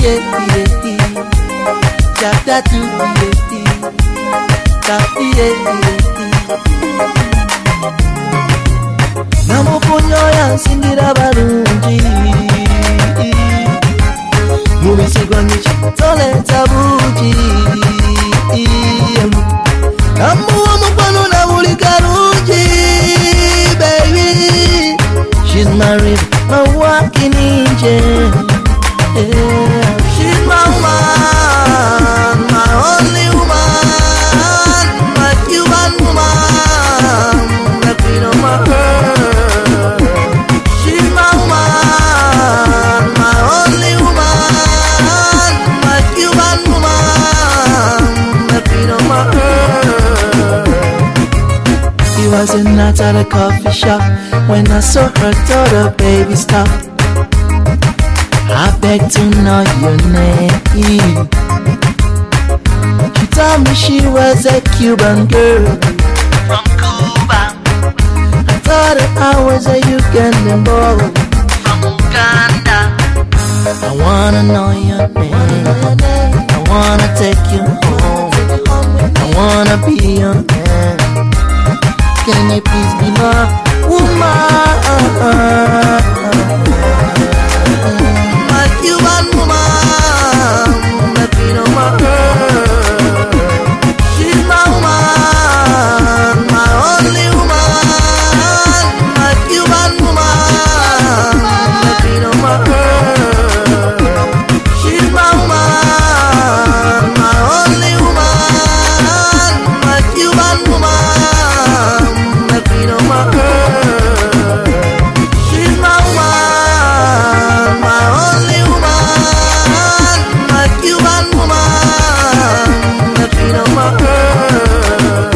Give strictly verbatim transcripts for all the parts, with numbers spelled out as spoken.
yeah, yeah. Chapter two, yeah. Chapter yeah. Namukunyo yansingira balungi Mubisigwa nyichi toleta buji Namuwa mukwano na buli karungi Baby She's my rib, my walking angel yeah. She's my woman, my only woman My Cuban woman, the queen of my heart She's my woman, my only woman My Cuban woman, the queen of my heart It was a night at a coffee shop When I saw her daughter, baby, stop I beg to know your name She told me she was a Cuban girl From Cuba I thought that I was a Ugandan boy From Uganda I wanna know your name I wanna take you home I wanna be your man Can you please be my woman? My Cuban woman, the queen of my heart. She's my woman, my only woman. My Cuban woman, the queen of my heart. She's my woman, my only woman. My Cuban woman, the queen of my heart. She's my woman, my only woman. My Cuban woman, the queen of my heart.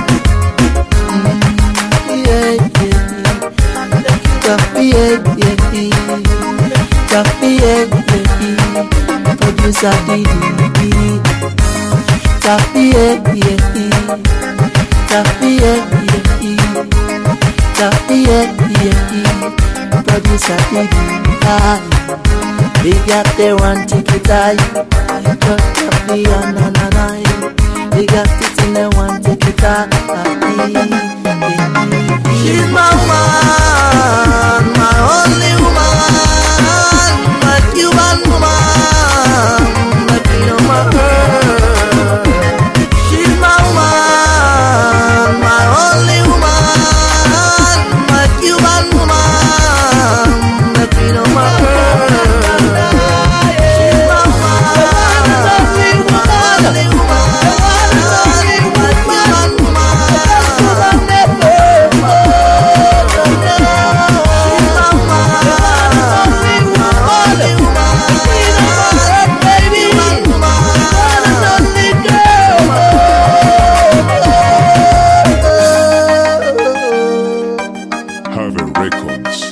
Yeah, yeah, Coffee, yeah, yeah, Coffee, yeah, yeah, producer D D. Coffee, yeah, yeah, Coffee, yeah, yeah, Coffee, yeah, yeah, producer D D. We got the one ticket I got Coffee on na na na. We got it in the one ticket I. She's my woman, my only woman, my Cuban woman, the queen of my heart. She's my woman, my only woman, my Cuban woman, the queen of my heart. She's my woman, my only woman, my Cuban woman. Harvey Records.